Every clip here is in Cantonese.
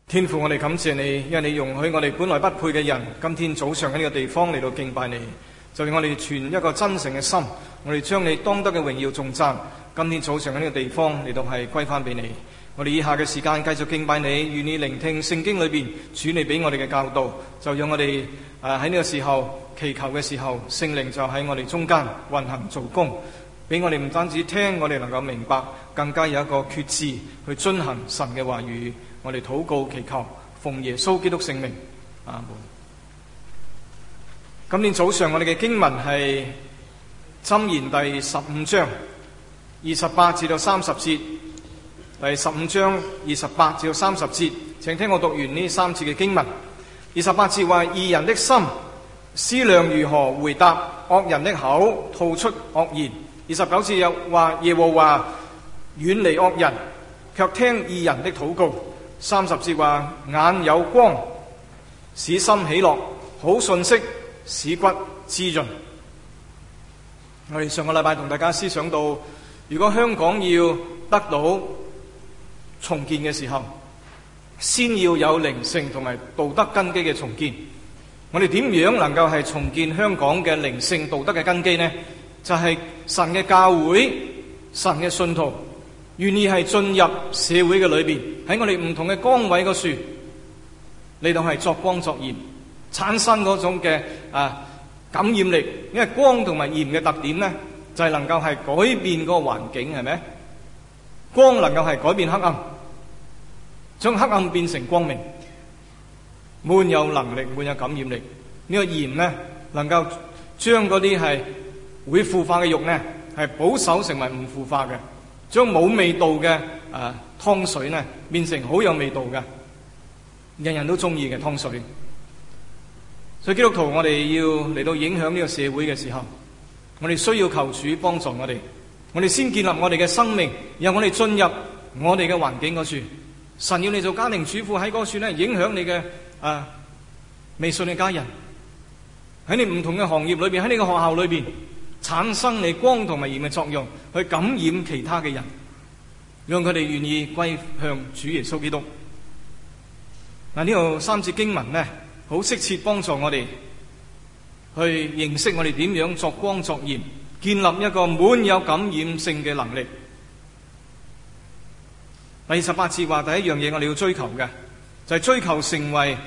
天父，我哋感謝你，因為你容許我哋本來不配嘅人，今天早上喺呢個地方嚟到敬拜你，就令我哋存一個真誠嘅心，我哋將你當得嘅榮耀頌讚，今天早上喺呢個地方嚟到係歸翻俾你。我哋以下嘅時間繼續敬拜你，願意聆聽聖經裏邊主你俾我哋嘅教導，就讓我哋喺呢個時候祈求嘅時候，聖靈就喺我哋中間運行做工，俾我哋唔單止聽，我哋能夠明白，更加有一個決志去遵行神嘅話語。我哋禱告祈求，奉耶穌基督聖名，阿門。今天早上我哋嘅經文係箴言第15章28至到30節，第15章28至到30節，請聽我讀完呢3節嘅經文。28節話：義人的心思量如何回答，惡人的口吐出惡言。29節又話：耶和華遠離惡人，卻聽義人的禱告。30節話：眼有光，使心喜樂，好信息使骨滋潤。我哋上個禮拜同大家思想到，如果香港要得到重建嘅時候，先要有靈性同埋道德根基嘅重建。我哋點樣能夠係重建香港嘅靈性道德嘅根基呢？就係神嘅教會，神嘅信徒願意係進入社會嘅裏邊，喺我哋唔同嘅崗位嗰處嚟到係作光作鹽，產生嗰種嘅感染力。因為光同埋鹽嘅特點呢，就係能夠係改變嗰個環境，係咪？光能夠係改變黑暗，將黑暗變成光明，滿有能力，滿有感染力。呢個鹽呢，能夠將嗰啲係會腐化嘅肉呢，係保守成為唔腐化嘅。將冇味道嘅湯水呢，變成好有味道嘅，人人都中意嘅湯水。所以基督徒，我哋要嚟到影響呢個社會嘅時候，我哋需要求主幫助我哋。我哋先建立我哋嘅生命，然後我哋進入我哋嘅環境嗰處。神要你做家庭主婦喺嗰處呢，影響你嘅未信嘅家人，喺你唔同嘅行業裏邊，喺你嘅學校裏邊，產生你光同埋鹽嘅作用，去感染其他嘅人，讓佢哋願意歸向主耶穌基督。嗱，呢度3節經文呢，好適切幫助我哋去認識我哋點樣作光作鹽，建立一個滿有感染性嘅能力。第28節話，第一樣嘢我哋要追求嘅就係追求成為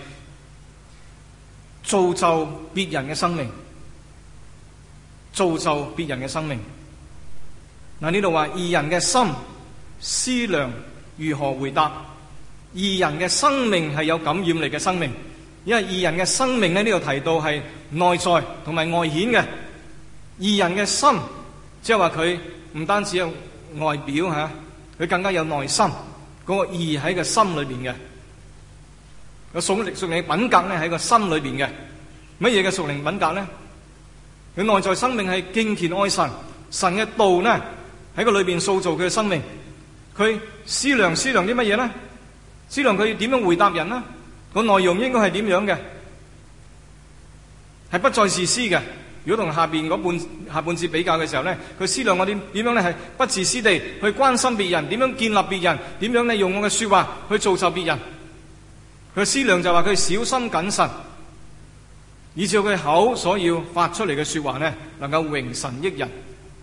造就別人嘅生命。造就別人嘅生命。嗱，呢度話義人嘅心思量如何回答。義人嘅生命係有感染力嘅生命，因為義人嘅生命呢，呢度提到係內在同埋外顯嘅。義人嘅心，即係話佢唔單止有外表吓，佢更加有內心。嗰個義喺個心裏邊嘅，個屬靈品格呢喺個心裏邊嘅。乜嘢嘅屬靈品格呢？佢內在生命係敬虔愛神，神嘅道呢喺個裏邊塑造佢嘅生命。佢思量啲乜嘢呢？思量佢要點樣回答人呢？個內容應該係點樣嘅？係不再自私嘅。如果同下半節比較嘅時候呢，佢思量我點樣呢？係不自私地去關心別人，點樣建立別人，點樣呢用我嘅說話去造就別人。佢思量就話佢小心謹慎，以至佢口所要發出嚟嘅說話呢，能夠榮神益人。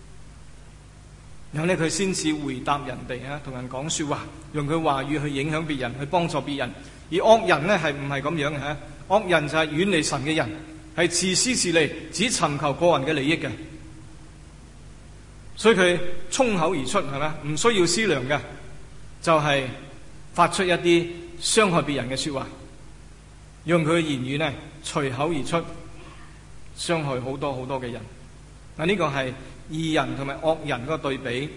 然後呢，佢先至回答人哋同人講說話，用佢話語去影響別人，去幫助別人。而惡人呢，係唔係咁樣嘅？惡人就係遠離神嘅人，係自私自利，只尋求個人嘅利益嘅。所以佢衝口而出，係咪？唔需要思量嘅，就係發出一啲傷害別人嘅說話，用佢嘅言語呢隨口而出，傷害好多好多嘅人。嗱，呢個係義人同埋惡人嗰個對比。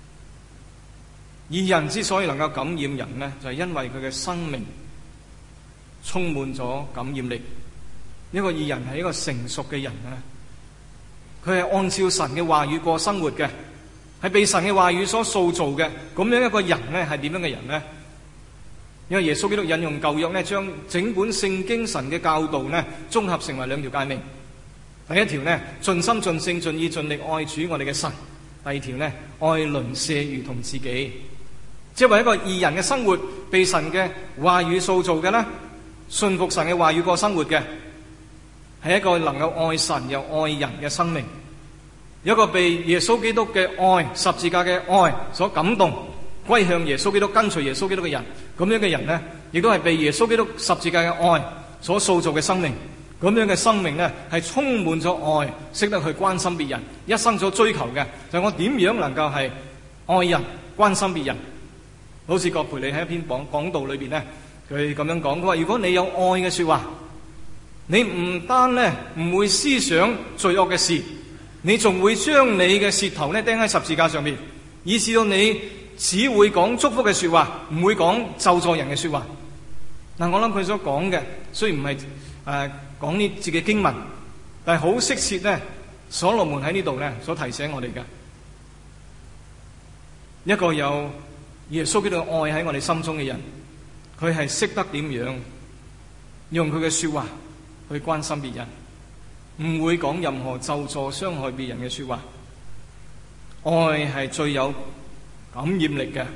義人之所以能夠感染人呢，就係因為佢嘅生命充滿咗感染力。一個義人係一個成熟嘅人啊，佢係按照神嘅話語過生活嘅，係被神嘅話語所塑造嘅。咁樣一個人呢，係點樣嘅人呢？因為耶穌基督引用舊約呢，將整本聖經神嘅教導呢，綜合成為2條誡命。第一條呢，盡心盡性盡意盡力愛主我哋嘅神；第二條呢，愛鄰舍如同自己。即係話一個義人嘅生活， 被神嘅話語塑造嘅呢，信服神嘅話語過生活嘅，係一個能夠愛神又愛人嘅生命。有一個被耶穌基督嘅愛、十字架嘅愛所感動，歸向耶穌基督、跟隨耶穌基督嘅人，咁樣嘅人呢，亦都係被耶穌基督十字架嘅愛所塑造嘅生命。咁樣嘅生命呢，係充滿咗愛，識得去關心別人，一生所追求嘅就係我點樣能夠係愛人、關心別人。好似葛培理喺一篇講道裏邊呢，佢咁樣講，佢話如果你有愛嘅說話，你唔單呢唔會思想罪惡嘅事，你仲會將你嘅舌頭呢釘喺十字架上面，以致到你只會講祝福嘅說話，唔會講咒詛人嘅說話。嗱，我諗佢所講嘅雖然唔係講呢節嘅經文，但係好適切呢，所羅門喺呢度呢所提醒我哋嘅一個有耶穌基督嘅愛喺我哋心中嘅人，佢係識得點樣用佢嘅說話去關心別人，唔會講任何咒詛傷害別人嘅說話。愛係最有感染力嘅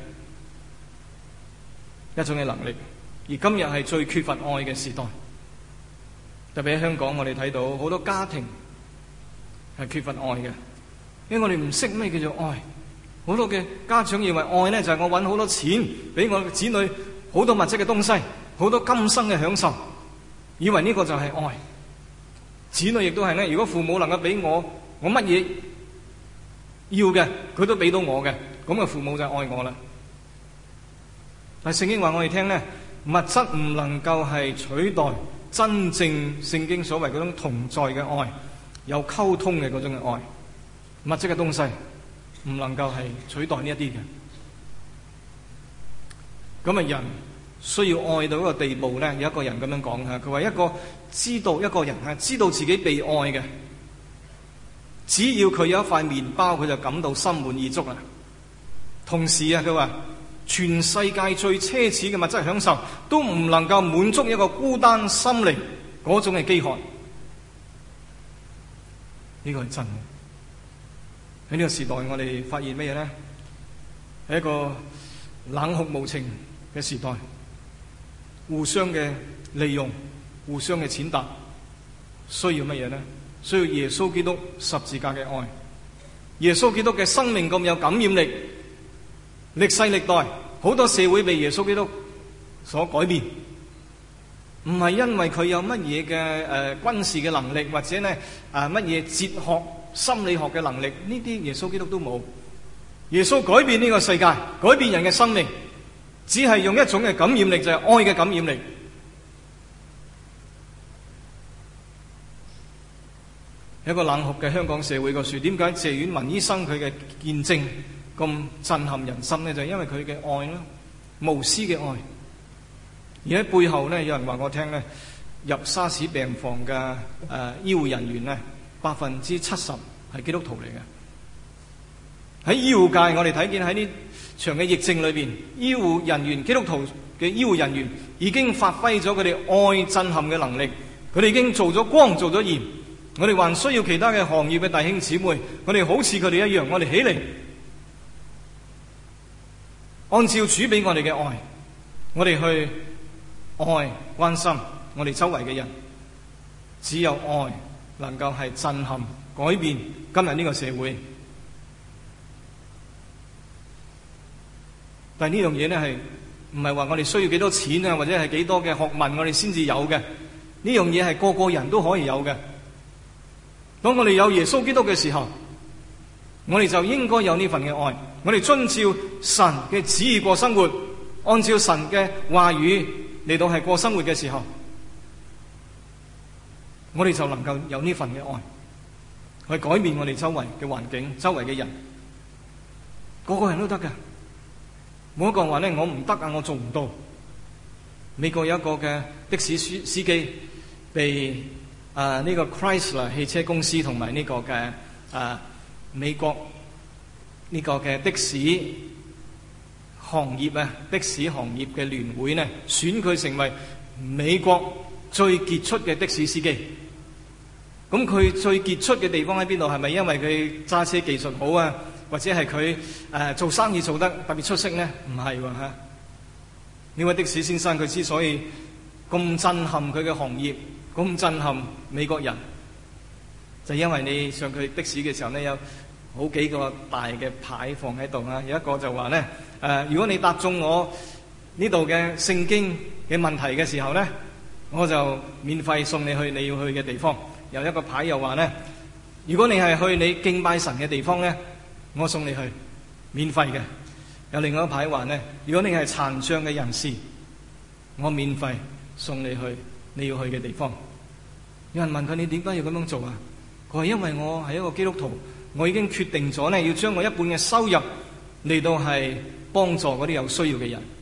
一種嘅能力，而今日係最缺乏愛嘅時代。特別喺香港，我哋睇到好多家庭係缺乏愛嘅，因為我哋唔識咩叫做愛。好多嘅家長認為愛呢就係我搵好多錢，俾我子女好多物質嘅東西，好多今生嘅享受，以為呢個就係愛。子女亦都係呢，如果父母能夠俾我乜嘢要嘅，佢都俾到我嘅，咁嘅父母就愛我啦。但係聖經話我哋聽呢，物質唔能夠係取代真正聖經所謂嗰種同在嘅愛，有溝通嘅嗰種嘅愛。物質嘅東西唔能夠係取代呢一啲嘅。咁啊，人需要愛到一個地步呢，有一個人咁樣講吓，佢話一個人知道自己被愛嘅，只要佢有一塊麵包，佢就感到心滿意足啦。同時啊，佢話全世界最奢侈嘅物質享受都唔能夠滿足一個孤單心靈嗰種嘅飢渴。呢個係真嘅。喺呢個時代，我哋發現乜嘢呢？係一個冷酷無情嘅時代，互相嘅利用，互相嘅踐踏。需要乜嘢呢？需要耶穌基督十字架嘅愛。耶穌基督嘅生命咁有感染力，歷世歷代好多社會被耶穌基督所改變，唔係因為佢有乜嘢嘅軍事嘅能力，或者呢乜嘢哲學心理學嘅能力，呢啲耶穌基督都冇。耶穌改變呢個世界，改變人嘅生命，只係用一種嘅感染力，就係愛嘅感染力。一個冷酷嘅香港社會個樹，點解謝婉雯醫生佢嘅見證咁震撼人心呢？就係因為佢嘅愛啦，無私嘅愛。而喺背後呢，有人話我聽呢，入沙士病房嘅醫護人員呢，70%係基督徒嚟嘅。喺醫護界，我哋睇見喺呢場嘅疫症裏邊，醫護人員、基督徒嘅醫護人員已經發揮咗佢哋愛震撼嘅能力，佢哋已經做咗光、做咗鹽。我哋還需要其他嘅行業嘅弟兄姊妹，我哋好似佢哋一樣，我哋起嚟按照主俾我哋嘅愛，我哋去愛關心我哋周圍嘅人。只有愛能夠係震撼改變今日呢個社會。但係呢樣嘢呢，係唔係話我哋需要幾多錢啊，或者係幾多嘅學問我哋先至有嘅？呢樣嘢係個個人都可以有嘅。當我哋有耶穌基督嘅時候，我哋就應該有呢份嘅愛。我哋遵照神嘅旨意過生活，按照神嘅話語嚟到係過生活嘅時候，我哋就能夠有呢份嘅愛，去改變我哋周圍嘅環境、周圍嘅人。個個人都得㗎，冇一個人話咧我唔得啊，我做唔到。美國有一個嘅的士司機被呢個 Chrysler 汽車公司同埋呢個嘅美國呢個嘅的士行業的士行業嘅聯會呢，選佢成為美國最傑出嘅的士司機。咁佢最傑出嘅地方喺邊度？係咪因為佢揸車技術好啊，或者係佢做生意做得特別出色呢？唔係喎嚇。 呢位的士先生佢之所以咁震撼佢嘅行業，咁震撼美國人，就因為你上佢的士嘅時候呢，有好幾個大嘅牌放喺度啊！有一個就話呢，如果你答中我呢度嘅聖經嘅問題嘅時候呢，我就免費送你去你要去嘅地方。有一個牌又話呢，如果你係去你敬拜神嘅地方呢，我送你去免費嘅。有另外一個牌話呢，如果你係殘障嘅人士，我免費送你去你要去嘅地方。有人問佢，你點解要咁樣做啊？佢話因為我係一個基督徒，我已經決定咗呢，要將我一半嘅收入嚟到係幫助嗰啲有需要嘅人。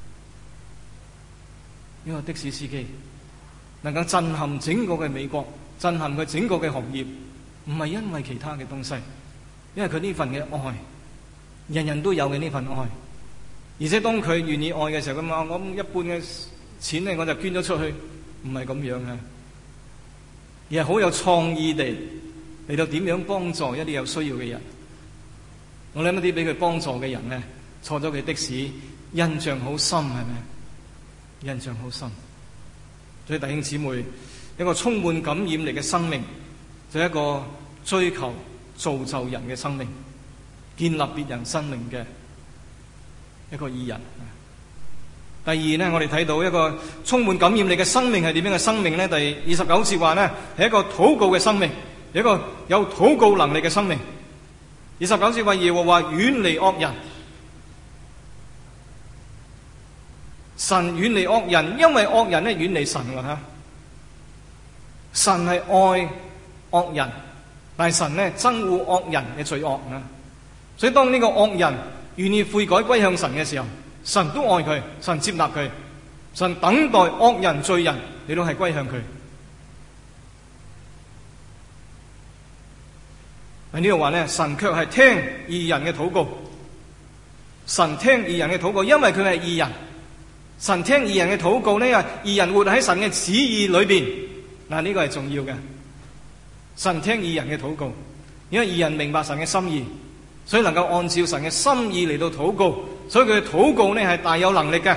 呢個的士司機能夠震撼整個嘅美國，震撼佢整個嘅行業，唔係因為其他嘅東西，因為佢呢份嘅愛，人人都有嘅呢份愛。而且當佢願意愛嘅時候，佢話我一半嘅錢呢，我就捐咗出去，唔係咁樣嘅，而係好有創意地嚟到點樣幫助一啲有需要嘅人。我諗一啲俾佢幫助嘅人呢，坐咗佢的士，印象好深，係咪？印象好深。所以弟兄姊妹，一個充滿感染力嘅生命，就係一個追求造就人嘅生命，建立別人生命嘅一個義人。第二呢，我哋睇到一個充滿感染力嘅生命係點樣嘅生命呢？第29節話呢，係一個禱告嘅生命，一個有禱告能力嘅生命。29節話耶和華遠離惡人，神遠離惡人，因為惡人呢遠離神啦吓。神係愛惡人，但係神呢憎惡惡人嘅罪惡啊。所以當呢個惡人願意悔改歸向神嘅時候，神都愛佢，神接納佢，神等待惡人罪人你都係歸向佢。喺呢度話呢，神卻係聽義人嘅禱告，神聽義人嘅禱告，因為佢係義人。神聽義人嘅禱告呢，義人活喺神嘅旨意裏邊。嗱，呢個係重要嘅。神聽義人嘅禱告，因為義人明白神嘅心意，所以能夠按照神嘅心意嚟到禱告，所以佢嘅禱告呢係大有能力嘅。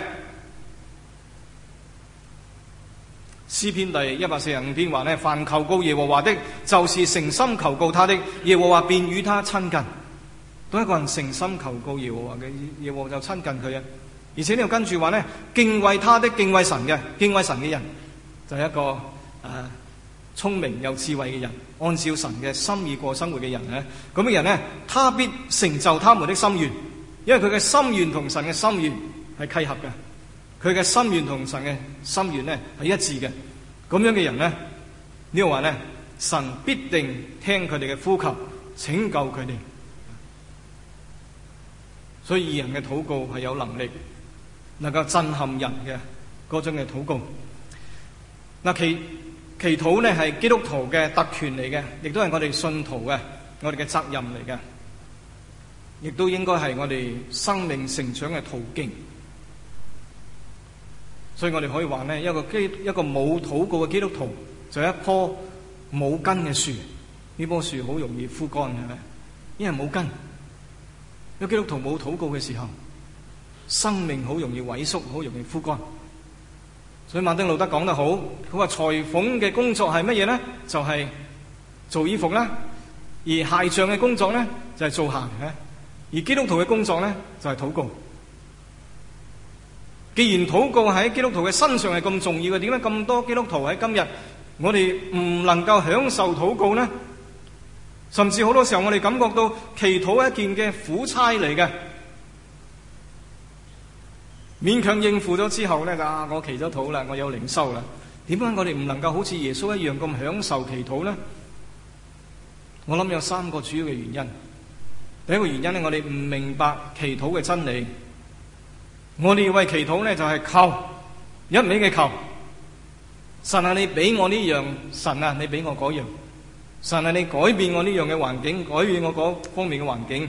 詩篇第145篇話呢，凡求告耶和華的，就是誠心求告他的，耶和華便與他親近。當一個人誠心求告耶和華嘅，耶和華就親近佢啊。而且呢度跟住話呢，敬畏他的，敬畏神嘅，敬畏神嘅人就係一個聰明有智慧嘅人，按照神嘅心意過生活嘅人咧。咁嘅人呢，他必成就他們的心願，因為佢嘅心願同神嘅心願係契合嘅，佢嘅心願同神嘅心願呢係一致嘅。咁樣嘅人呢，呢度話呢，神必定聽佢哋嘅呼求，拯救佢哋。所以義人嘅禱告係有能力，能夠震撼人嘅嗰種嘅禱告。嗱，祈禱呢係基督徒嘅特權嚟嘅，亦都係我哋信徒嘅我哋嘅責任嚟嘅，亦都應該係我哋生命成長嘅途徑。所以我哋可以話呢，一個冇禱告嘅基督徒就係一棵冇根嘅樹。呢棵樹好容易枯乾，係咪？因為冇根。因為基督徒冇禱告嘅時候，生命好容易萎縮，好容易枯乾。所以馬丁路德講得好，佢話裁縫嘅工作係乜嘢呢？就係做衣服啦。而鞋匠嘅工作呢，就係做鞋嘅。而基督徒嘅工作呢，就係禱告。既然禱告喺基督徒嘅身上係咁重要嘅，點解咁多基督徒喺今日我哋唔能夠享受禱告呢？甚至好多時候我哋感覺到祈禱係一件嘅苦差嚟嘅，勉強應付咗之後呢，我祈咗禱啦，我有靈修啦。點解我哋唔能夠好似耶穌一樣咁享受祈禱呢？我諗有3個主要嘅原因。第一個原因呢，我哋唔明白祈禱嘅真理。我哋以為祈禱呢就係求，一味嘅求。神啊，你俾我呢樣，神啊，你俾我嗰樣，神啊，你改變我呢樣嘅環境，改變我嗰方面嘅環境。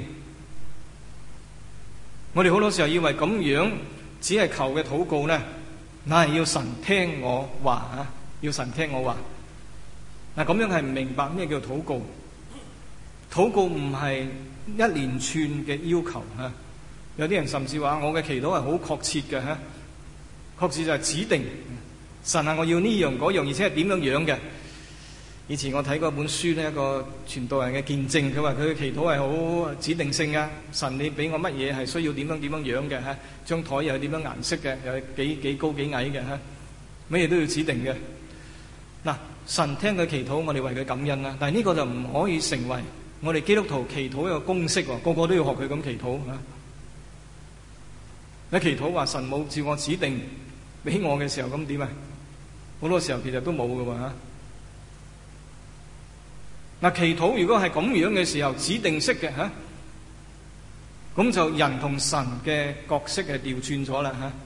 我哋好多時候以為咁樣只係求嘅禱告呢，那係要神聽我話啊，要神聽我話。嗱，咁樣係唔明白咩叫禱告。禱告唔係一連串嘅要求啊。有啲人甚至話我嘅祈禱係好確切嘅吓， 確實就係指定。神啊，我要呢樣嗰樣，而且係點樣樣嘅。以前我睇過本書呢，一個傳道人嘅見證，佢話佢嘅祈禱係好指定性嘅。神，你俾我乜嘢係需要點樣樣嘅嚇？張台又係點樣顏色嘅？又係幾高幾矮嘅嚇？乜嘢都要指定嘅。嗱，神聽佢祈禱，我哋為佢感恩啦。但係呢個就唔可以成為我哋基督徒祈禱一個公式喎，個個都要學佢咁祈禱嚇。你祈禱話神冇照我指定俾我嘅時候，咁點啊？好多時候其實都冇嘅喎嚇。嗱，祈禱如果係咁樣嘅時候，指定式嘅嚇，咁就人同神嘅角色係調轉咗啦嚇。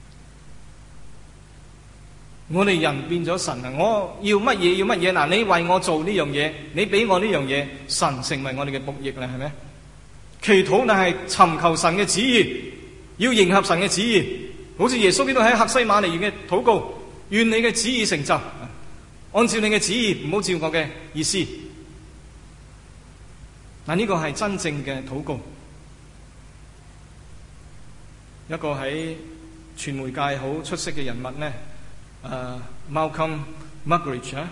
我哋人變咗神啊！我要乜嘢要乜嘢嗱？你為我做呢樣嘢，你俾我呢樣嘢，神成為我哋嘅僕役啦，係咪？祈禱但係尋求神嘅旨意，要迎合神嘅旨意，好似耶穌基督喺客西馬尼園嘅禱告，願你嘅旨意成就，按照你嘅旨意，唔好照我嘅意思。嗱，呢個係真正嘅禱告。一個喺傳媒界好出色嘅人物呢，Malcolm Muggeridge 啊，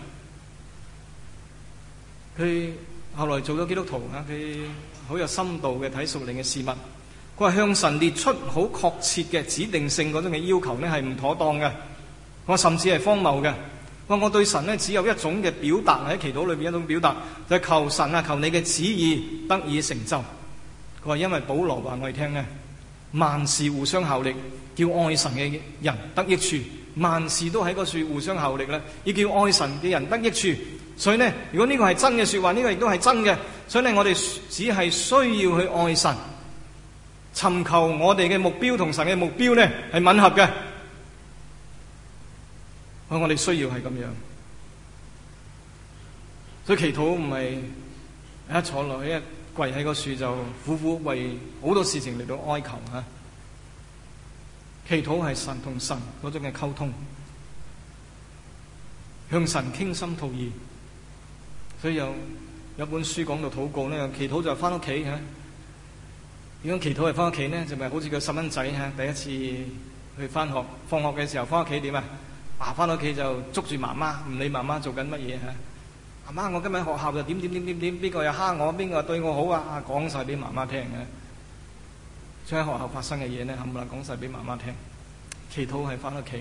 佢後來做咗基督徒啊，佢好有深度嘅睇屬靈嘅事物。佢話向神列出好確切嘅指定性嗰種嘅要求呢，係唔妥當嘅。我甚至係荒謬嘅。我對神呢，只有一種嘅表達，喺祈禱裏邊一種表達，就係求神啊，求你嘅旨意得以成就。佢話因為保羅話我哋聽呢，萬事互相效力，叫愛神嘅人得益處。萬事都喺嗰處互相效力啦，要叫愛神嘅人得益處。所以呢，如果呢個係真嘅說話，呢個亦都係真嘅。所以呢，我哋只係需要去愛神，尋求我哋嘅目標同神嘅目標呢係吻合嘅。我哋需要係咁樣。所以祈禱唔係一坐落去一跪喺個樹就苦苦為好多事情嚟到哀求吓。祈禱係神同神嗰種嘅溝通，向神傾心吐意。所以有本書講到禱告呢，祈禱就係翻屋企吓。如果祈禱係翻屋企呢，就咪好似個細蚊仔吓，第一次去翻學，放學嘅時候翻屋企點啊？翻到屋企就捉住媽媽，唔理媽媽做緊乜嘢吓。媽媽，我今日喺學校就點，邊個又蝦我，邊個對我好啊？講晒俾媽媽聽嘅。將喺學校發生嘅嘢呢，冚唪唥講晒俾媽媽聽。祈禱係翻屋企。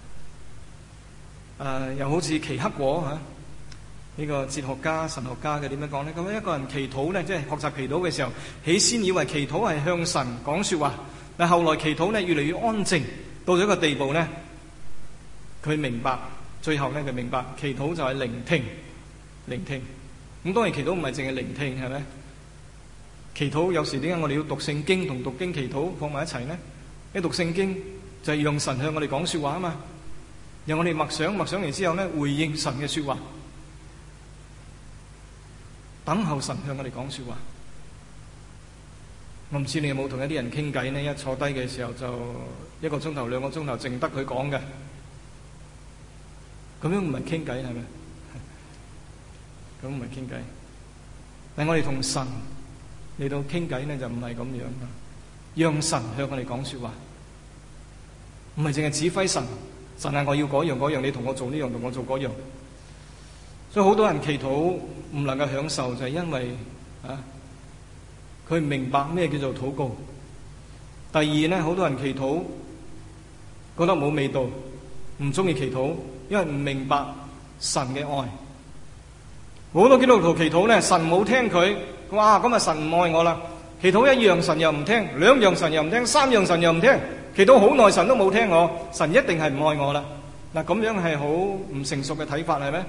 又好似奇克果吓，呢個哲學家、神學家嘅點樣講呢？咁一個人祈禱呢，即係學習祈禱嘅時候，起先以為祈禱係向神講說話，但後來祈禱呢越嚟越安靜，到咗一個地步呢，佢明白，最後呢佢明白，祈禱就係聆聽。咁當然祈禱唔係淨係聆聽，係咪？祈禱有時點解我哋要讀聖經同讀經祈禱放埋一齊呢？一讀聖經就係讓神向我哋講說話啊嘛，讓我哋默想完之後呢，回應神嘅說話，等候神向我哋講說話。我唔知你有冇同一啲人傾偈呢？一坐低嘅時候就1個鐘頭、2個鐘頭淨得佢講嘅，咁樣唔係傾偈係咪？咁唔係傾偈。但係我哋同神嚟到傾偈呢，就唔係咁樣，讓神向我哋講說話，唔係淨係指揮神。神啊，我要嗰樣，你同我做呢樣，同我做嗰樣。所以好多人祈禱唔能夠享受，就係因為佢唔明白咩叫做禱告。第二呢，好多人祈禱覺得冇味道，唔中意祈禱，因為唔明白神嘅愛。好多基督徒祈禱呢，神冇聽佢，哇！咁啊神唔愛我啦。祈禱一樣神又唔聽，2樣神又唔聽，3樣神又唔聽，祈禱好耐神都冇聽我，神一定係唔愛我啦。嗱，咁樣係好唔成熟嘅睇法，係咩？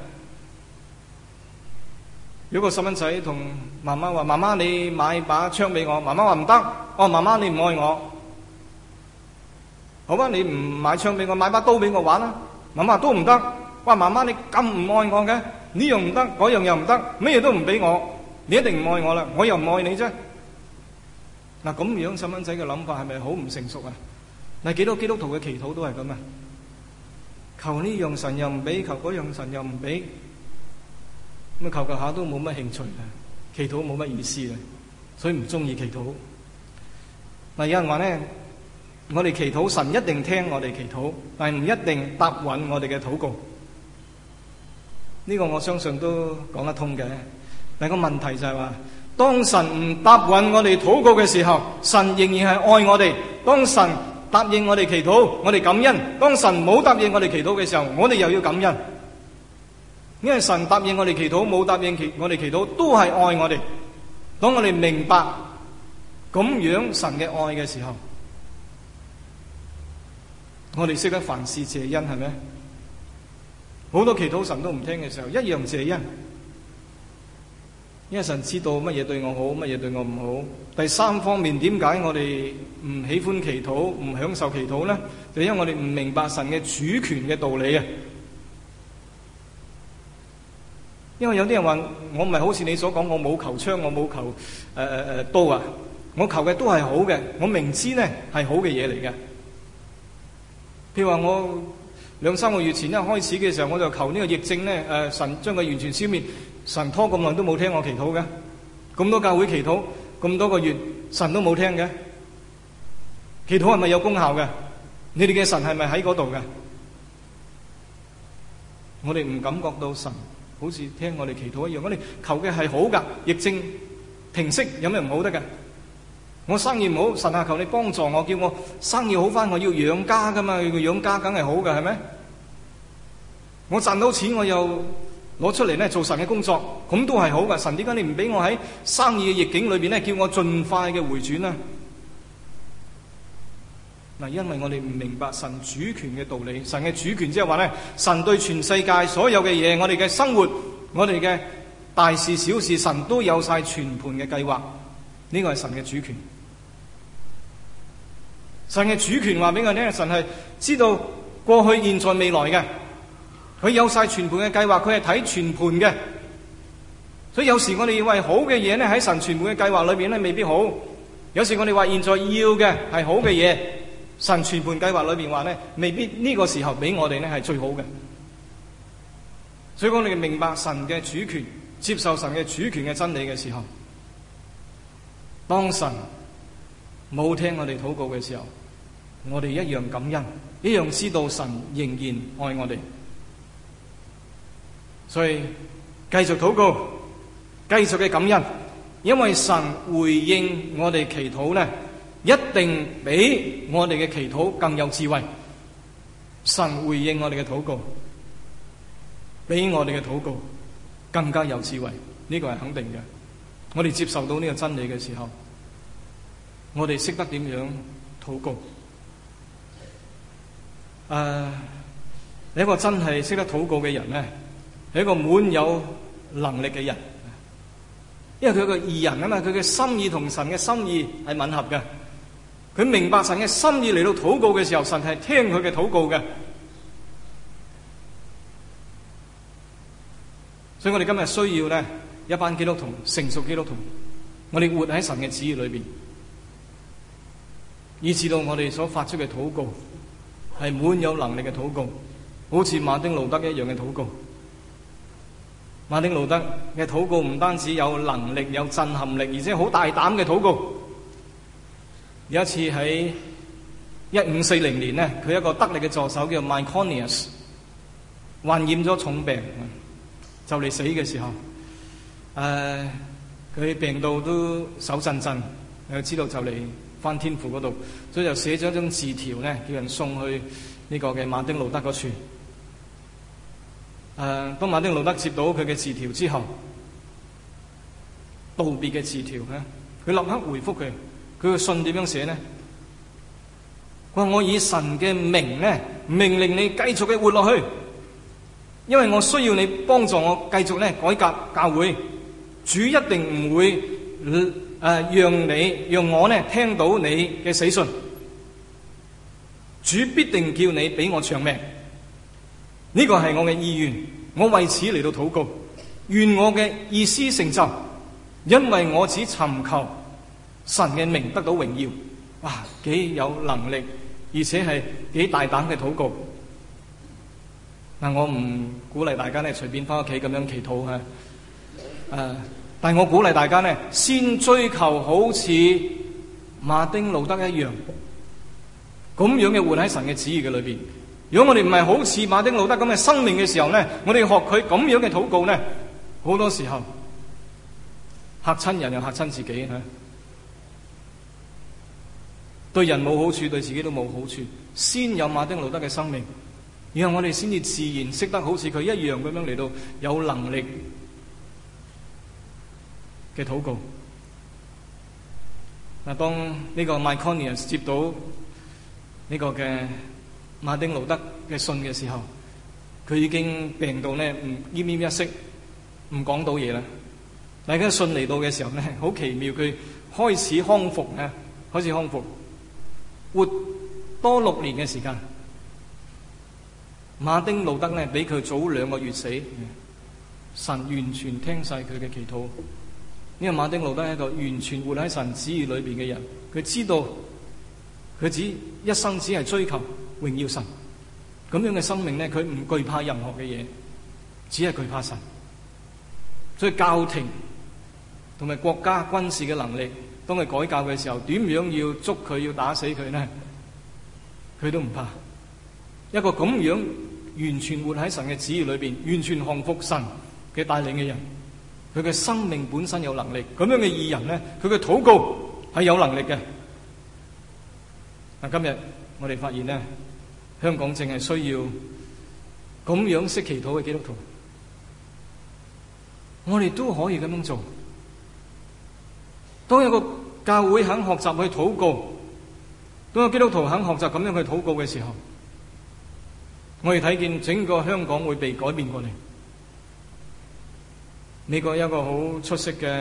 如果個細蚊仔同媽媽話：媽媽，你買把槍俾我。媽媽話唔得。哦，媽媽，你唔愛我。好啊，你唔買槍俾我，買把刀俾我玩啦。媽媽都唔得。哇，媽媽，你咁唔愛我嘅，呢樣唔得，嗰樣又唔得，咩嘢都唔俾我，你一定唔愛我啦，我又唔愛你啫。嗱，咁樣細蚊仔嘅諗法係咪好唔成熟啊？嗱，幾多基督徒嘅祈禱都係咁啊，求呢樣神又唔俾，求嗰樣神又唔俾，咁求下都冇乜興趣嘅，祈禱冇乜意思嘅，所以唔中意祈禱。嗱，有人話咧， 我哋祈禱，神一定聽我哋祈禱，但係唔一定答允我哋嘅禱告。呢個我相信都講得通嘅。但係個問題就係話，當神唔答允我哋禱告嘅時候，神仍然係愛我哋。當神答應我哋祈禱，我哋感恩；當神冇答應我哋祈禱嘅時候，我哋又要感恩。因為神答應我哋祈禱，冇答應我哋祈禱，都係愛我哋。當我哋明白咁樣神嘅愛嘅時候，我哋識得凡事謝恩，係咪？好多祈禱神都唔聽嘅時候，一樣謝恩。因為神知道乜嘢對我好，乜嘢對我唔好。第三方面，點解我哋唔喜歡祈禱，唔享受祈禱呢？就因為我哋唔明白神嘅主權嘅道理啊！因為有啲人話，我唔係好似你所講，我冇求槍，我冇求刀啊！我求嘅都係好嘅，我明知呢係好嘅嘢嚟嘅。譬如話我2-3個月前一開始嘅時候，我就求呢個疫症呢，神將佢完全消滅。神拖咁耐都冇聽我祈禱嘅，咁多教會祈禱咁多個月，神都冇聽嘅。祈禱係咪有功效嘅？你哋嘅神係咪喺嗰度嘅？我哋唔感覺到神好似聽我哋祈禱一樣。我哋求嘅係好噶，疫症停息有咩唔好得㗎？我生意唔好，神啊，求你幫助我，叫我生意好翻，我要養家噶嘛，養家梗係好噶，係咪？我賺到錢我又攞出嚟咧做神嘅工作，咁都係好噶。神點解你唔俾我喺生意嘅逆境裏邊咧，叫我盡快嘅回轉啊？嗱，因為我哋唔明白神主權嘅道理。神嘅主權即係話咧，神對全世界所有嘅嘢，我哋嘅生活，我哋嘅大事小事，神都有晒全盤嘅計劃。呢個係神嘅主權。神嘅主權話俾我聽，神係知道過去、現在、未來嘅。佢有晒全盤嘅計劃，佢係睇全盤嘅。所以有時我哋以為好嘅嘢咧，喺神全盤嘅計劃裏邊咧，未必好。有時我哋話現在要嘅係好嘅嘢，神全盤計劃裏邊話咧，未必呢個時候俾我哋咧係最好嘅。所以我哋明白神嘅主權，接受神嘅主權嘅真理嘅時候，當神冇聽我哋禱告嘅時候，我哋一樣感恩，一樣知道神仍然愛我哋。所以繼續禱告，繼續嘅感恩，因為神回應我哋祈禱咧，一定比我哋嘅祈禱更有智慧。神回應我哋嘅禱告，比我哋嘅禱告更加有智慧，呢個係肯定嘅。我哋接受到呢個真理嘅時候，我哋識得點樣禱告。一個真係識得禱告嘅人咧，係一個滿有能力嘅人，因為佢係個義人啊嘛，佢嘅心意同神嘅心意係吻合嘅。佢明白神嘅心意嚟到禱告嘅時候，神係聽佢嘅禱告嘅。所以我哋今日需要咧一班基督徒，成熟基督徒，我哋活喺神嘅旨意裏邊，以至到我哋所發出嘅禱告係滿有能力嘅禱告，好似馬丁路德一樣嘅禱告。馬丁路德嘅禱告唔單止有能力、有震撼力，而且好大膽嘅禱告。有一次喺1540年呢，佢一個得力嘅助手叫 Myconius 患染咗重病，就嚟死嘅時候，佢病到都手震震，又知道就嚟返天父嗰度，所以就寫咗一張字條呢，叫人送去呢個嘅馬丁路德嗰處。當馬丁路德接到佢嘅字條之後，道別嘅字條咧，佢立刻回覆佢。佢嘅信點樣寫呢？佢話：我以神嘅名咧，命令你繼續嘅活落去，因為我需要你幫助我繼續咧改革教會。主一定唔會讓我咧聽到你嘅死訊。主必定叫你俾我長命。呢個係我嘅意願，我為此嚟到禱告，願我嘅意思成就，因為我只尋求神嘅名得到榮耀。哇，幾有能力，而且係幾大膽嘅禱告。嗱，我唔鼓勵大家咧隨便翻屋企咁樣祈禱吓，但係我鼓勵大家咧先追求好似馬丁路德一樣， 咁樣嘅活喺神嘅旨意嘅裏邊。如果我哋唔係好似馬丁路德咁嘅生命嘅時候咧，我哋學佢咁樣嘅禱告咧，好多時候嚇親人又嚇親自己嚇，對人冇好處，對自己都冇好處。先有馬丁路德嘅生命，然後我哋先至自然識得好似佢一樣咁樣嚟到有能力嘅禱告。嗱，當呢個 Myconius 接到呢個嘅馬丁路德嘅信嘅時候，佢已經病到咧唔奄奄一息，唔講到嘢啦。大家信嚟到嘅時候咧，好奇妙，佢開始康復咧，開始康復，活多6年嘅時間。馬丁路德咧比佢早2個月死，神完全聽晒佢嘅祈禱。因為馬丁路德係一個完全活喺神旨意裏邊嘅人，佢知道佢一生只係追求榮耀神，咁樣嘅生命咧，佢唔懼怕任何嘅嘢，只係懼怕神。所以教廷同埋國家軍事嘅能力，當佢改教嘅時候，點樣要捉佢，要打死佢呢？佢都唔怕。一個咁樣完全活喺神嘅旨意裏邊，完全降服神嘅帶領嘅人，佢嘅生命本身有能力。咁樣嘅義人呢，佢嘅禱告係有能力嘅。嗱，今日我哋發現呢，香港淨係需要咁樣識祈禱嘅基督徒，我哋都可以咁樣做。當有個教會肯學習去禱告，當有基督徒肯學習咁樣去禱告嘅時候，我哋睇見整個香港會被改變過嚟。美國有一個好出色嘅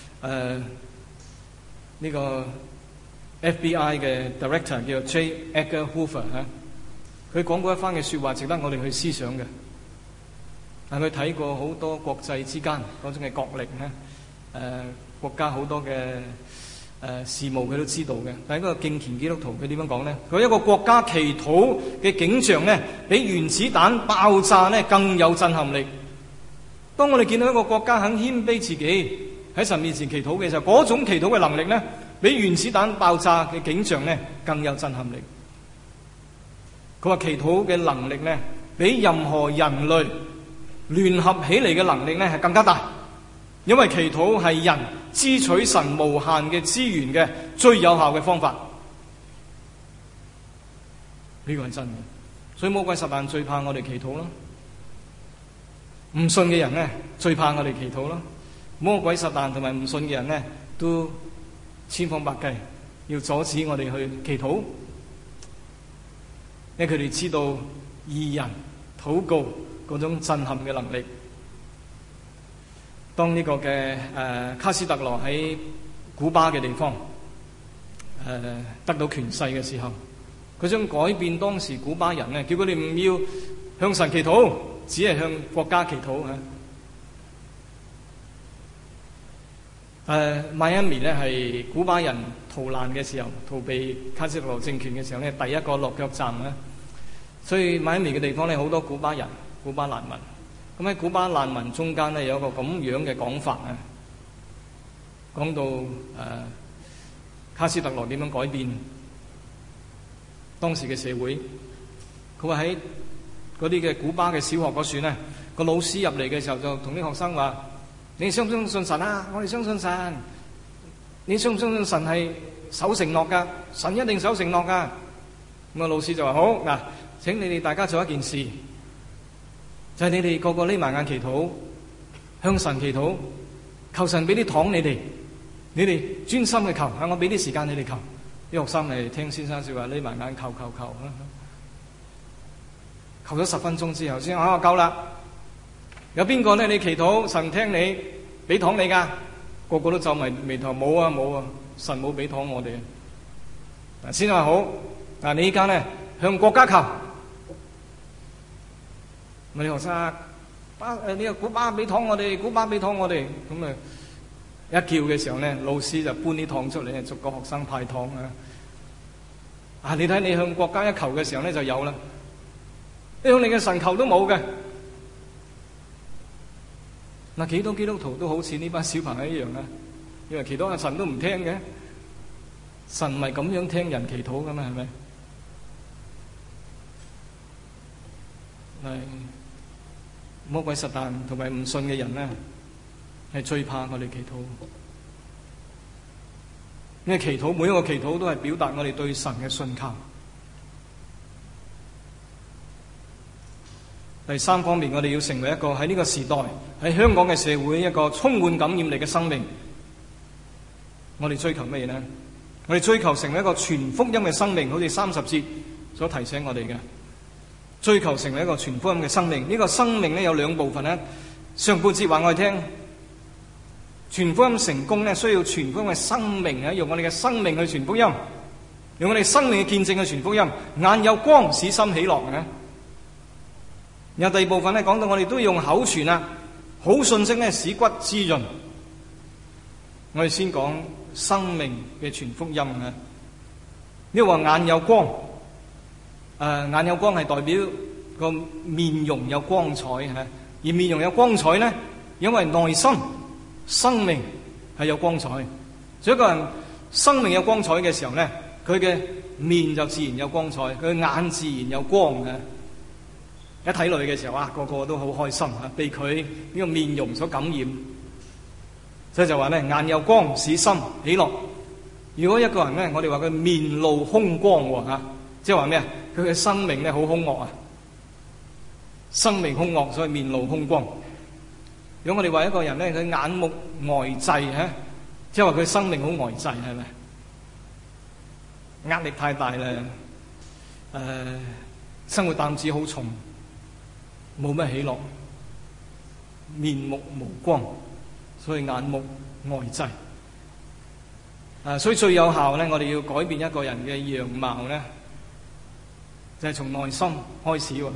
呢個 FBI 嘅 Director 叫 J. Edgar Hoover 佢講過一番嘅說話，值得我哋去思想嘅。但佢睇過好多國際之間嗰種嘅角力國家好多嘅事務佢都知道嘅。但係嗰個敬虔基督徒佢點樣講呢？佢一個國家祈禱嘅景象呢，比原子彈爆炸呢更有震撼力。當我哋見到一個國家肯謙卑自己喺神面前祈禱嘅時候，嗰種祈禱嘅能力呢，比原子彈爆炸嘅景象呢更有震撼力。佢話祈禱嘅能力呢，比任何人類聯合起嚟嘅能力呢係更加大，因為祈禱係人支取神無限嘅資源嘅最有效嘅方法。呢個係真嘅，所以魔鬼撒旦最怕我哋祈禱咯。唔信嘅人呢，最怕我哋祈禱咯。魔鬼撒旦同埋唔信嘅人呢，都千方百計要阻止我哋去祈禱，因為佢哋知道義人禱告嗰種震撼嘅能力。當呢個嘅卡斯特羅喺古巴嘅地方得到權勢嘅時候，佢想改變當時古巴人呢，叫佢哋唔要向神祈禱，只係向國家祈禱。邁阿密呢係古巴人逃難嘅時候，逃避卡斯特羅政權嘅時候呢，第一個落腳站。所以邁阿密嘅地方呢，好多古巴人、古巴難民。咁喺古巴難民中間呢，有一個咁樣嘅講法啊，講到卡斯特羅點樣改變當時嘅社會。佢話喺嗰啲嘅古巴嘅小學嗰處呢，個老師入嚟嘅時候就同啲學生話：你相唔相信神啊？我哋相信神。你相唔相信神係守承諾噶？神一定守承諾噶。咁個老師就話：好嗱，請你哋大家做一件事，就係你哋個個匿埋眼祈禱，向神祈禱，求神俾啲糖你哋，你哋專心去求，我俾啲時間你哋求。啲學生嚟聽先生說話，匿埋眼求，求咗10分鐘之後先夠啦。有邊個呢？你祈禱神聽你俾糖你噶？個個都皺埋眉頭，冇啊，神冇俾糖我哋。先生話好，嗱你依家呢向國家求。我哋學生呢個古巴俾糖我哋，古巴俾糖我哋。咁一叫嘅時候呢，老師就搬啲糖出嚟，逐個學生派糖啊！你睇你向國家一求嘅時候呢，就有啦。你向你嘅神求都冇嘅。嗱，幾多基督徒都好似呢班小朋友一樣啊，因為祈禱神都唔聽嘅。神唔係咁樣聽人祈禱噶嘛，係咪？ 魔鬼撒旦同埋唔信嘅人呢，係最怕我哋祈禱。因為祈禱，每一個祈禱都係表達我哋對神嘅信靠。第三方面，我哋要成為一個喺呢個時代喺香港嘅社會一個充滿感染力嘅生命。我哋追求咩呢？我哋追求成為一個傳福音嘅生命，好似30節所提醒我哋嘅，追求成為一個傳福音嘅生命。呢個生命呢，有兩部分呢。上半節話我哋聽，傳福音成功呢，需要傳福音嘅生命啊，用我哋嘅生命去傳福音，用我哋生命嘅見證去傳福音。眼有光，使心喜樂嘅。然後第二部分咧，講到我哋都要用口傳啊，好信息咧，使骨滋潤。我哋先講生命嘅傳福音啊。呢個話眼有光，眼有光係代表個面容有光彩吓，而面容有光彩咧，因為內心生命係有光彩。所以一個人生命有光彩嘅時候咧，佢嘅面就自然有光彩，佢眼自然有光嘅。一睇落去嘅時候，個個都好開心啊！被佢呢個面容所感染，所以就話咧，眼有光，使心喜樂。如果一個人咧，我哋話佢面露凶光吓，即係話咩啊？佢嘅生命咧好凶惡啊，生命凶惡，所以面露凶光。如果我哋話一個人咧，佢眼目呆滯吓，即係話佢生命好呆滯，係咪？壓力太大啦，生活擔子好重。冇咩喜樂，面目無光，所以眼目呆滯。所以最有效咧，我哋要改變一個人嘅樣貌咧，就係從內心開始喎。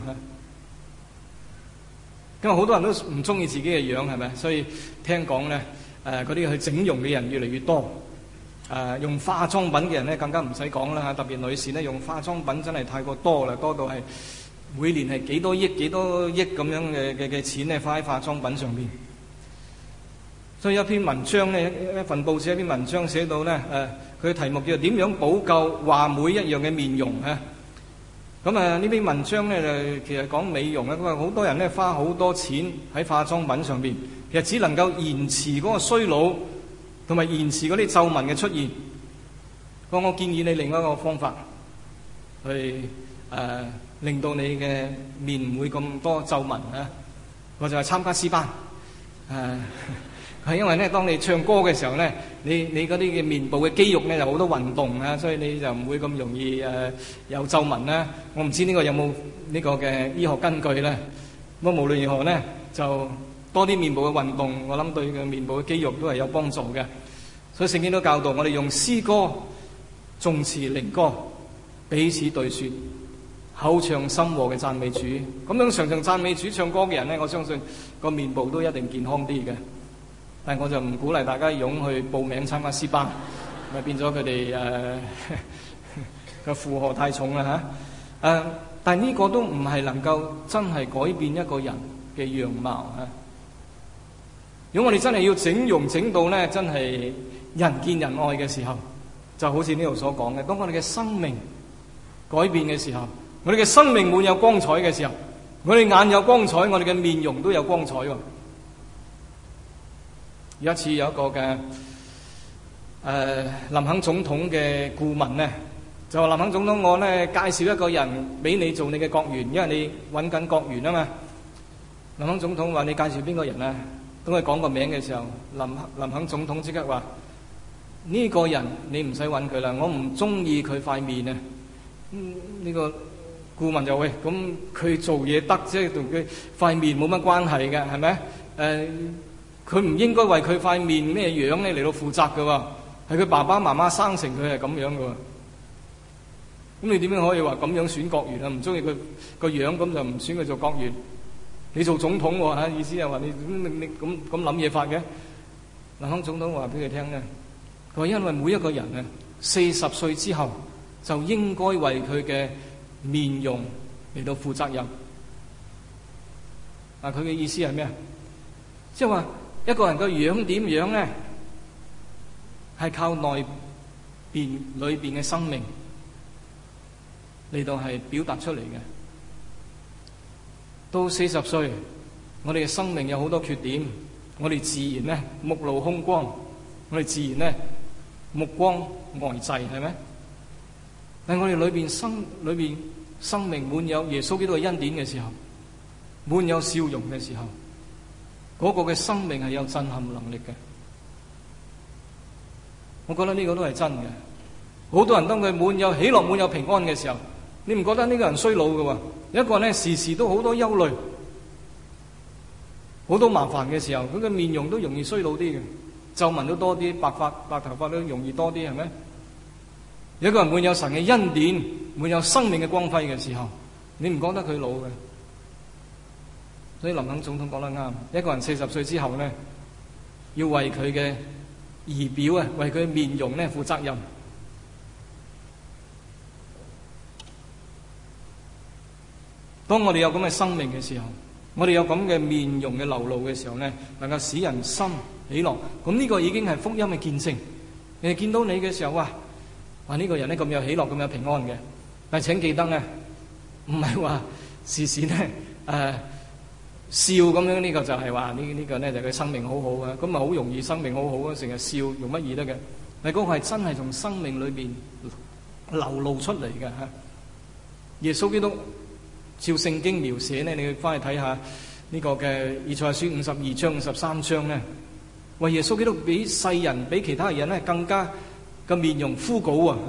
因為好多人都唔中意自己嘅樣，係咪？所以聽講咧，嗰啲去整容嘅人越嚟越多。用化妝品嘅人咧更加唔使講啦，特別女士咧用化妝品真係太過多啦，多到係每年係幾多億咁樣嘅錢咧花喺化妝品上邊。所以一篇文章咧，一份報紙一篇文章寫到咧，佢嘅題目叫做點樣補救華美一樣嘅面容啊。咁呢篇文章咧就其實講美容咧，咁啊好多人咧花好多錢喺化妝品上邊，其實只能夠延遲嗰個衰老同埋延遲嗰啲皺紋嘅出現。我建議你另一個方法去令到你嘅面唔會咁多皺紋啊！我就係參加詩班，係因為咧，當你唱歌嘅時候咧，你嗰啲嘅面部嘅肌肉咧就好多運動啊，所以你就唔會咁容易有皺紋啦。我唔知呢個有冇呢個嘅醫學根據咧。咁無論如何咧，就多啲面部嘅運動，我諗對佢面部嘅肌肉都係有幫助嘅。所以聖經都教導我哋用詩歌、頌詞、靈歌彼此對說，口唱心和嘅讚美主。咁樣常常讚美主唱歌嘅人咧，我相信個面部都一定健康啲嘅。但係我就唔鼓勵大家湧去報名參加詩班，咪變咗佢哋個負荷太重啦嚇。但係呢個都唔係能夠真係改變一個人嘅樣貌嚇。如果我哋真係要整容整到咧，真係人見人愛嘅時候，就好似呢度所講嘅，當我哋嘅生命改變嘅時候，我哋嘅生命滿有光彩嘅時候，我哋眼有光彩，我哋嘅面容都有光彩喎。有一次有一個嘅林肯總統嘅顧問咧，就話林肯總統，我咧介紹一個人俾你做你嘅國員，因為你揾緊國員啊嘛。林肯總統話：你介紹邊個人啊？當佢講個名嘅時候，林肯總統即刻話：呢個人你唔使揾佢啦，我唔中意佢塊面啊。呢個顧問就喂，咁佢做嘢得，即係同佢塊面冇乜關係嘅，係咪？佢唔應該為佢塊面咩樣咧嚟到負責嘅喎，係佢爸爸媽媽生成佢係咁樣嘅喎。咁你點樣可以話咁樣選國員啊？唔中意佢個樣，咁就唔選佢做國員。你做總統喎嚇，意思係話你咁諗嘢法嘅。林肯總統話俾佢聽咧，佢話因為每一個人啊，40歲之後就應該為佢嘅面容嚟到負責任。佢嘅意思係咩啊？即係話一個人個樣點樣咧，係靠內邊裏邊嘅生命嚟到係表達出嚟嘅。 到40歲，我哋嘅生命有好多缺點，我哋自然咧目露凶光，我哋自然咧目光呆滯，係咪？但係我哋裏邊生命滿有耶穌基督嘅恩典嘅時候，滿有笑容嘅時候，嗰個嘅生命係有震撼能力嘅。我覺得呢個都係真嘅。好多人當佢滿有喜樂、滿有平安嘅時候，你唔覺得呢個人衰老嘅喎？有一個人咧時時都好多憂慮、好多麻煩嘅時候，佢嘅面容都容易衰老啲嘅，皺紋都多啲，白頭髮都容易多啲，係咪？有一個人滿有神嘅恩典、滿有生命嘅光輝嘅時候，你唔覺得佢老嘅？所以林肯總統講得啱，一個人40歲之後咧，要為佢嘅儀表啊，為佢嘅面容咧負責任。當我哋有咁嘅生命嘅時候，我哋有咁嘅面容嘅流露嘅時候咧，能夠使人心喜樂，咁呢個已經係福音嘅見證。人哋見到你嘅時候，哇呢個人咧咁有喜樂、咁有平安嘅。但係請記得咧，唔係話時時咧笑咁樣，呢個就係話呢個咧就佢生命好好啊，咁啊好容易生命好好啊，成日笑用乜嘢得嘅？但係嗰個係真係從生命裏邊流露出嚟嘅嚇。耶穌基督照聖經描寫咧，你去翻去睇下呢個嘅以賽亞書52章、53章咧，為耶穌基督比世人、比其他人咧更加嘅面容枯槁啊！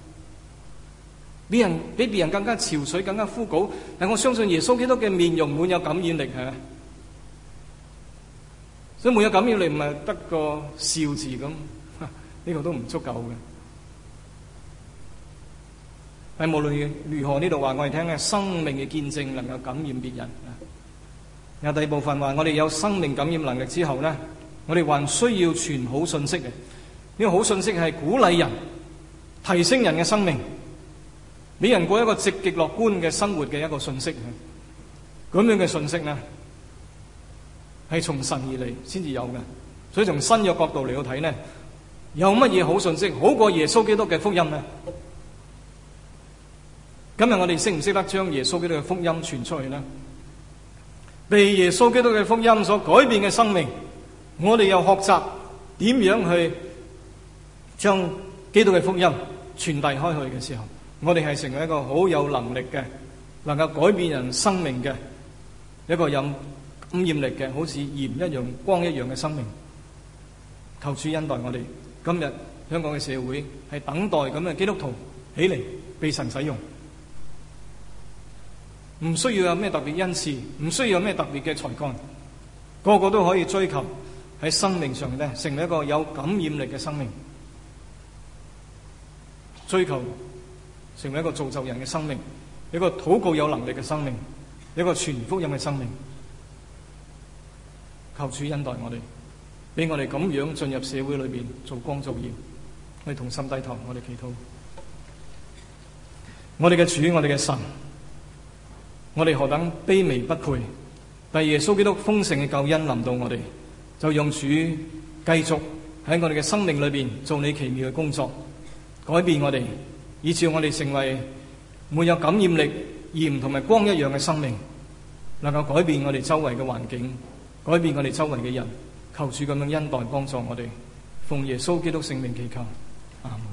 比別人更加憔悴、更加枯槁。但我相信耶穌基督嘅面容滿有感染力，係咪？所以滿有感染力唔係得個笑字咁，呢個都唔足夠嘅。但無論如何，呢度話我哋聽咧，生命嘅見證能夠感染別人。有第二部分話，我哋有生命感染能力之後咧，我哋還需要傳好信息嘅。呢個好信息係鼓勵人、提升人嘅生命，俾人過一個積極樂觀嘅生活嘅一個信息。咁樣嘅信息咧，係從神而嚟先至有嘅。所以從新約角度嚟到睇咧，有乜嘢好信息好過耶穌基督嘅福音咧？今日我哋識唔識得將耶穌基督嘅福音傳出去呢？被耶穌基督嘅福音所改變嘅生命，我哋又學習點樣去將基督嘅福音傳遞開去嘅時候，我哋係成為一個好有能力嘅，能夠改變人生命嘅一個有感染力嘅，好似鹽一樣、光一樣嘅生命。求主恩待我哋。今日香港嘅社會係等待咁嘅基督徒起嚟被神使用。唔需要有咩特別恩賜，唔需要有咩特別嘅才幹，個個都可以追求喺生命上咧成為一個有感染力嘅生命，追求成為一個造就人嘅生命，一個禱告有能力嘅生命，一個傳福音嘅生命。求主恩待我哋，俾我哋咁樣進入社會裏邊做光做鹽。我哋同心低頭，我哋祈禱。我哋嘅主，我哋嘅神。我哋何等卑微不配，但耶穌基督豐盛嘅救恩臨到我哋，就用主繼續喺我哋嘅生命裏邊做你奇妙嘅工作，改變我哋，以致我哋成為滿有感染力、鹽同埋光一樣嘅生命，能夠改變我哋周圍嘅環境，改變我哋周圍嘅人。求主咁樣恩待幫助我哋，奉耶穌基督聖名祈求，阿們。